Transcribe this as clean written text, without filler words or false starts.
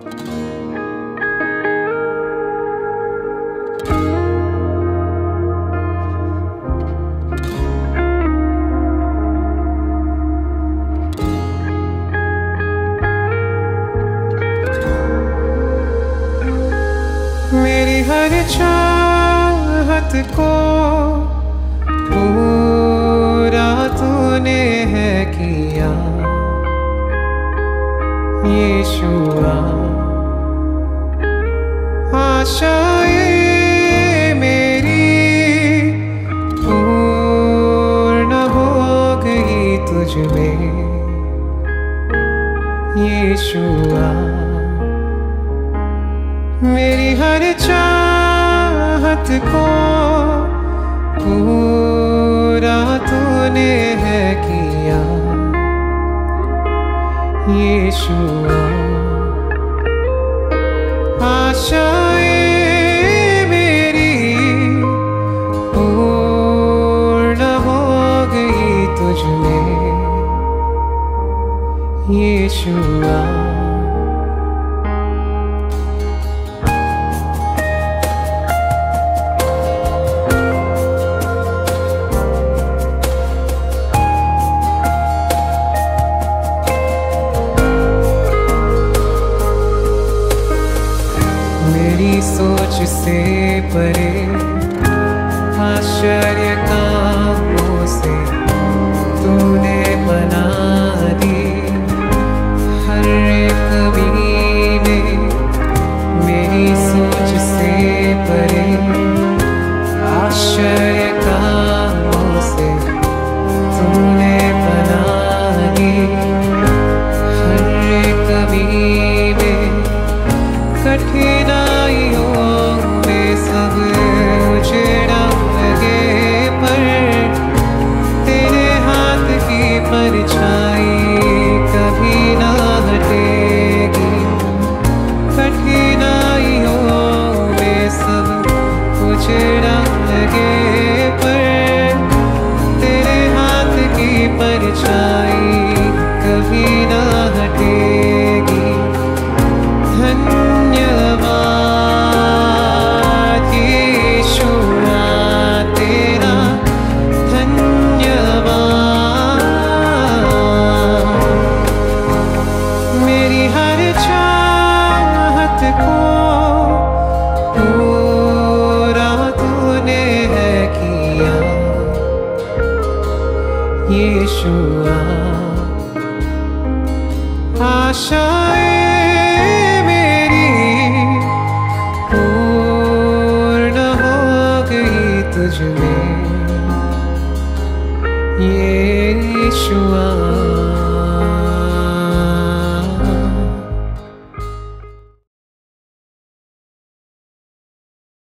मेरी हर चाहत को पूरा तूने है किया यीशुआ। आशाएं मेरी पूर्ण हो गई तुझ में यीशुआ। मेरी हर चाहत को पूरा तूने है किया यीशुआ। आशाएं मेरी पूर्ण हो गई तुझ में यीशुआ। मेरी सोच से परे आश्चर्य कामों से तूने बना दी हर एक मीने। मेरी सोच से परे आश्चर्य कामों से तूने बना दी हर एक मीने। कठिनाइयों में सब उजड़ा लगे पर तेरे हाथ की परछाई कभी ना हटेगी। कठिनाइयों में सब उजड़ा लगे पर तेरे हाथ की परछाई कभी ना हटेगी। धन्यवाद यीशुआ तेरा धन्यवाद। मेरी हर चाहत को पूरा तूने है किया यीशुआ। आशाएं